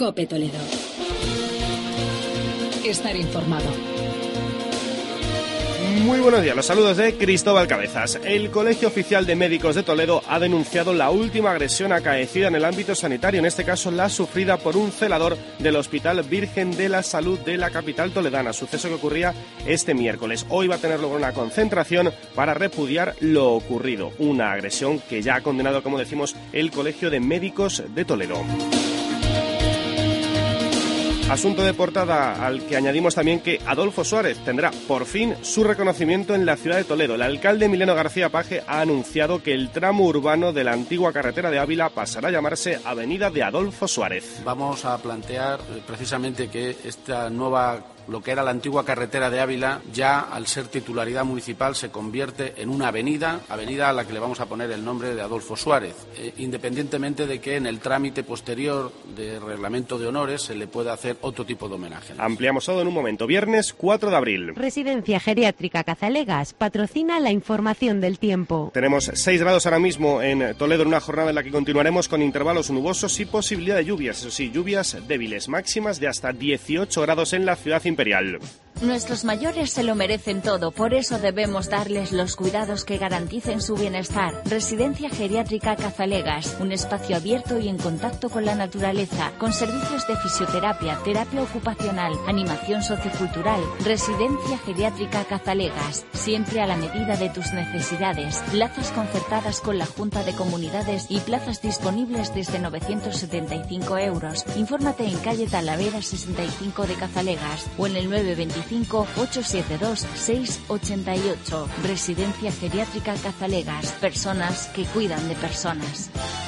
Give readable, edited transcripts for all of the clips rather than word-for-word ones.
COPE Toledo. Estar informado. Muy buenos días, los saludos de Cristóbal Cabezas. El Colegio Oficial de Médicos de Toledo ha denunciado la última agresión acaecida en el ámbito sanitario, en este caso la sufrida por un celador del Hospital Virgen de la Salud de la capital toledana, suceso que ocurría este miércoles. Hoy va a tener lugar una concentración para repudiar lo ocurrido, una agresión que ya ha condenado, como decimos, el Colegio de Médicos de Toledo. Asunto de portada al que añadimos también que Adolfo Suárez tendrá por fin su reconocimiento en la ciudad de Toledo. El alcalde Emiliano García Paje ha anunciado que el tramo urbano de la antigua carretera de Ávila pasará a llamarse Avenida de Adolfo Suárez. Vamos a plantear precisamente que esta nueva, lo que era la antigua carretera de Ávila, ya al ser titularidad municipal se convierte en una avenida a la que le vamos a poner el nombre de Adolfo Suárez, independientemente de que en el trámite posterior de reglamento de honores se le pueda hacer otro tipo de homenaje. Ampliamos todo en un momento. Viernes 4 de abril. Residencia Geriátrica Cazalegas patrocina la información del tiempo. Tenemos 6 grados ahora mismo en Toledo, en una jornada en la que continuaremos con intervalos nubosos y posibilidad de lluvias, eso sí, lluvias débiles, máximas de hasta 18 grados en la ciudad imperial. Nuestros mayores se lo merecen todo, por eso debemos darles los cuidados que garanticen su bienestar. Residencia Geriátrica Cazalegas, un espacio abierto y en contacto con la naturaleza, con servicios de fisioterapia, terapia ocupacional, animación sociocultural. Residencia Geriátrica Cazalegas, siempre a la medida de tus necesidades. Plazas concertadas con la Junta de Comunidades y plazas disponibles desde 975 euros. Infórmate en calle Talavera 65 de Cazalegas o en el 925-872-688. Residencia Geriátrica Cazalegas. Personas que cuidan de personas.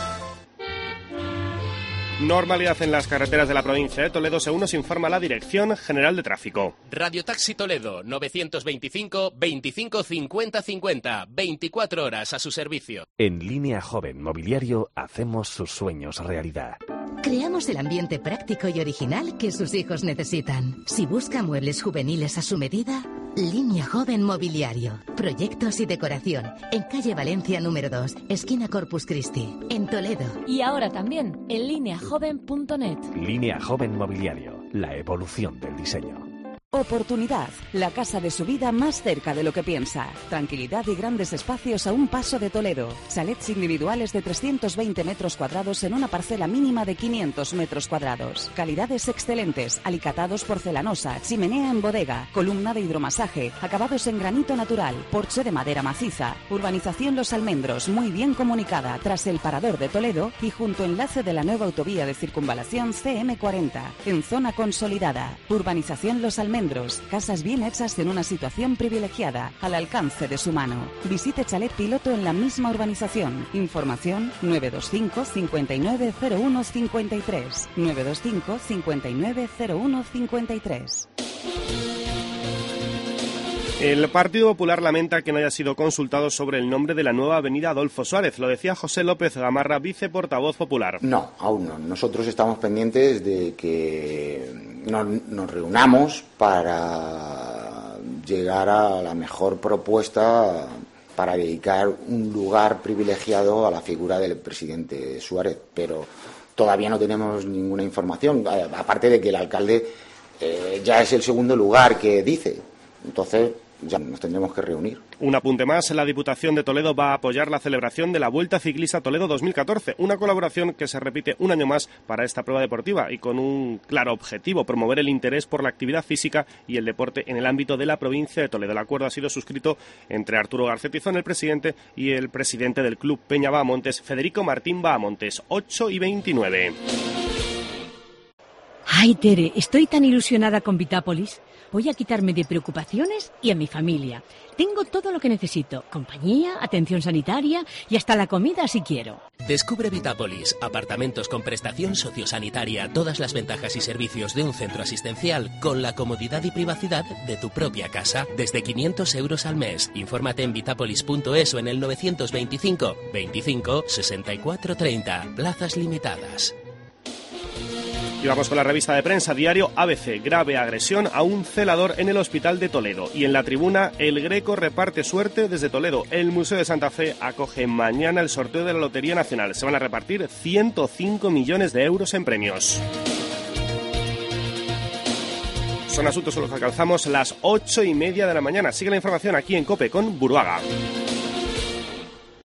Normalidad en las carreteras de la provincia de Toledo, según nos informa la Dirección General de Tráfico. Radio Taxi Toledo, 925 25 50 50, 24 horas a su servicio. En Línea Joven Mobiliario hacemos sus sueños realidad. Creamos el ambiente práctico y original que sus hijos necesitan. Si busca muebles juveniles a su medida, Línea Joven Mobiliario. Proyectos y decoración. En calle Valencia número 2, esquina Corpus Christi, en Toledo. Y ahora también en lineajoven.net. Línea Joven Mobiliario. La evolución del diseño. Oportunidad, la casa de su vida más cerca de lo que piensa. Tranquilidad y grandes espacios a un paso de Toledo. Chalets individuales de 320 metros cuadrados en una parcela mínima de 500 metros cuadrados. Calidades excelentes, alicatados porcelanosa, chimenea en bodega, columna de hidromasaje, acabados en granito natural, porche de madera maciza. Urbanización Los Almendros, muy bien comunicada tras el Parador de Toledo y junto enlace de la nueva autovía de circunvalación CM40, en zona consolidada. Urbanización Los Almendros. Casas bien hechas en una situación privilegiada, al alcance de su mano. Visite Chalet Piloto en la misma urbanización. Información 925 5901 53. 925 5901 53. El Partido Popular lamenta que no haya sido consultado sobre el nombre de la nueva avenida Adolfo Suárez. Lo decía José López Gamarra, viceportavoz popular. No, aún no. Nosotros estamos pendientes de que nos reunamos para llegar a la mejor propuesta para dedicar un lugar privilegiado a la figura del presidente Suárez. Pero todavía no tenemos ninguna información, aparte de que el alcalde ya es el segundo lugar que dice. Entonces ya nos tendremos que reunir. Un apunte más, la Diputación de Toledo va a apoyar la celebración de la Vuelta Ciclista Toledo 2014, una colaboración que se repite un año más para esta prueba deportiva y con un claro objetivo, promover el interés por la actividad física y el deporte en el ámbito de la provincia de Toledo. El acuerdo ha sido suscrito entre Arturo Garcetizón, el presidente, y el presidente del Club Peña Bahamontes, Federico Martín Bahamontes, 8 y 29. Ay, Tere, estoy tan ilusionada con Vitápolis. Voy a quitarme de preocupaciones y a mi familia. Tengo todo lo que necesito. Compañía, atención sanitaria y hasta la comida si quiero. Descubre Vitápolis. Apartamentos con prestación sociosanitaria. Todas las ventajas y servicios de un centro asistencial con la comodidad y privacidad de tu propia casa. Desde 500 euros al mes. Infórmate en vitápolis.es o en el 925 25 64 30. Plazas limitadas. Y vamos con la revista de prensa, diario ABC. Grave agresión a un celador en el hospital de Toledo. Y en la tribuna, El Greco reparte suerte desde Toledo. El Museo de Santa Fe acoge mañana el sorteo de la Lotería Nacional. Se van a repartir 105 millones de euros en premios. Son asuntos con los que alcanzamos las 8:30 de la mañana. Sigue la información aquí en COPE con Buruaga.